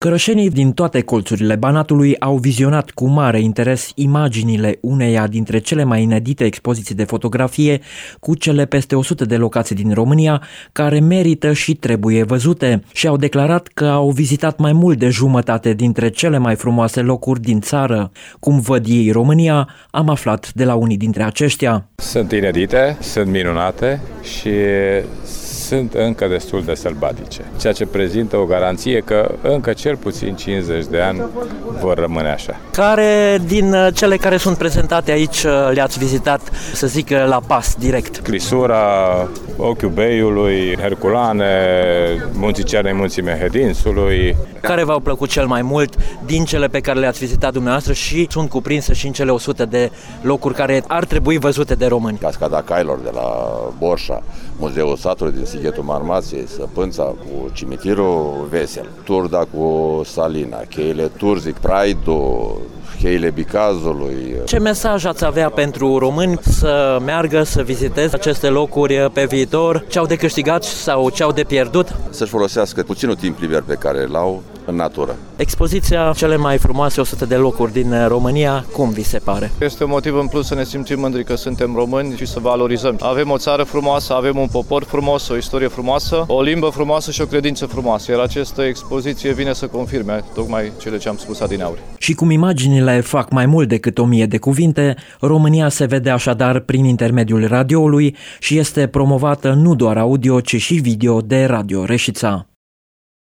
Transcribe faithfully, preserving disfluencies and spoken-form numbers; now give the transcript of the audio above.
Cărășenii din toate colțurile Banatului au vizionat cu mare interes imaginile uneia dintre cele mai inedite expoziții de fotografie cu cele peste o sută de locații din România care merită și trebuie văzute și au declarat că au vizitat mai mult de jumătate dintre cele mai frumoase locuri din țară. Cum văd ei România, am aflat de la unii dintre aceștia. Sunt inedite, sunt minunate și sunt încă destul de sălbatice, ceea ce prezintă o garanție că încă cel puțin cincizeci de ani vor rămâne așa. Care din cele care sunt prezentate aici le-ați vizitat, să zic, la pas, direct? Clisura, Ochiul Beiului, Herculane, Munții Cernei, Munții Mehedinsului. Care v-au plăcut cel mai mult din cele pe care le-ați vizitat dumneavoastră și sunt cuprinse și în cele o sută de locuri care ar trebui văzute de români? Cascada Cailor de la Borșa, Muzeul Satului din Sighetul Marmației, Săpânța cu cimitirul Vesel, Turda cu Salina, cheile Turzic, Praidul, cheile Bicazului. Ce mesaj ați avea pentru români să meargă să viziteze aceste locuri pe viitor? Ce au de câștigat sau ce au de pierdut? Să-și folosească puținul timp liber pe care îl au în natură. Expoziția cele mai frumoase o sută de locuri din România, cum vi se pare? Este un motiv în plus să ne simțim mândri că suntem români și să valorizăm. Avem o țară frumoasă, avem un popor frumos, o istorie frumoasă, o limbă frumoasă și o credință frumoasă, iar această expoziție vine să confirme tocmai cele ce am spus adineauri. Și cum imaginile fac mai mult decât o mie de cuvinte, România se vede așadar prin intermediul radioului și este promovată nu doar audio, ci și video de Radio Reșița.